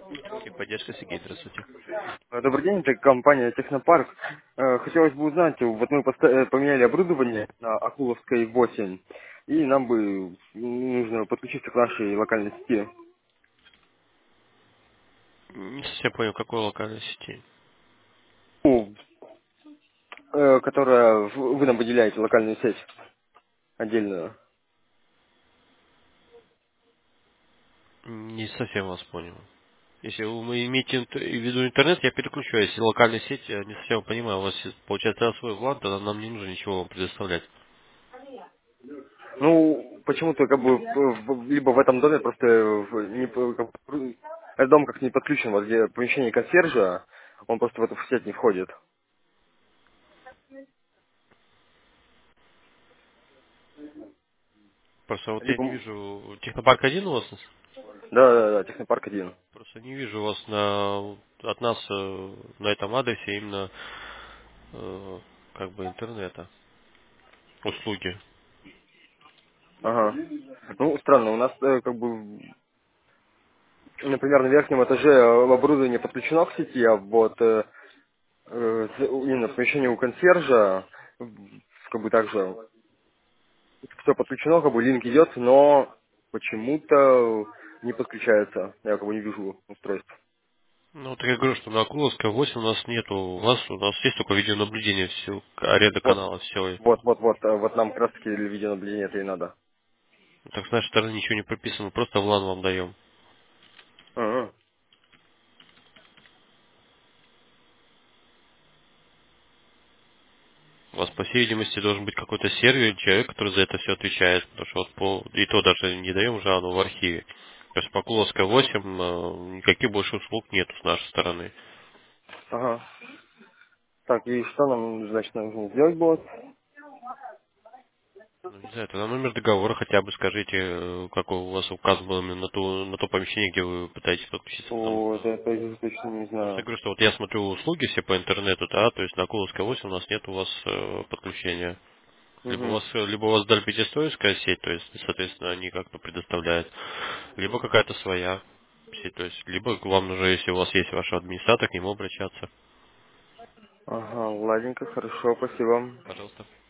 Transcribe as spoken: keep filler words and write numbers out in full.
Техподдержка, Сергей, здравствуйте. Э, Добрый день, это компания Технопарк. Э, Хотелось бы узнать, вот мы поста- э, поменяли оборудование на Акуловской восемь, и нам бы нужно подключиться к нашей локальной сети, Не совсем понял, какой локальной сети. ну, э, которая в- вы нам выделяете локальную сеть отдельную. Не совсем вас понял. Если вы имеете инт- в виду интернет, я переключу. Если локальная сеть, я не совсем понимаю. У вас есть, получается свой план, тогда нам не нужно ничего вам предоставлять. Ну, почему-то как бы в- в- либо в этом доме просто в- не, п- как бы, этот дом как не подключен, вот где помещение консьержа, он просто в эту сеть не входит. Просто вот я Либо, не вижу... Технопарк один у вас? да, да, да, Технопарк один. Просто не вижу у вас на, от нас э, на этом адресе именно э, как бы интернета, услуги. Ага. Ну, странно, у нас э, как бы например, на верхнем этаже э, оборудование подключено к сети, а вот э, э, з- именно помещение у консьержа, м, как бы также все подключено, как бы линк идет, но почему-то не подключается. Я как бы не вижу устройств. Ну, вот я говорю, что на Акуловской восемь у нас нету, у вас у нас есть только видеонаблюдение, все, аренда Вот, канала, все. вот, вот, вот, э, вот нам как раз таки для видеонаблюдения это и надо. Так с нашей стороны ничего не прописано, мы просто в лан вам даем. Ага. У вас, по всей видимости, должен быть какой-то сервер, человек, который за это все отвечает, потому что вот по, и то даже не даем уже оно в архиве. То есть по Акуловской восемь э, никаких больше услуг нету с нашей стороны. Ага. Так, и что нам, значит, нужно сделать будет? Ну, не знаю, тогда номер договора хотя бы скажите, э, какой у вас указан был именно на то, на то помещение, где вы пытаетесь подключиться, потому Вот, что это я точно не просто я знаю. говорю, что вот я смотрю услуги все по интернету, да, то есть на Куловской восемь у нас нет у вас э, подключения. Либо у Угу. вас, э, либо у вас дальпятистоевская сеть, то есть, соответственно, они как-то предоставляют, либо какая-то своя сеть, то есть, либо вам нужно, если у вас есть ваш администратор, к нему обращаться. Ага, ладненько, хорошо, спасибо. Пожалуйста.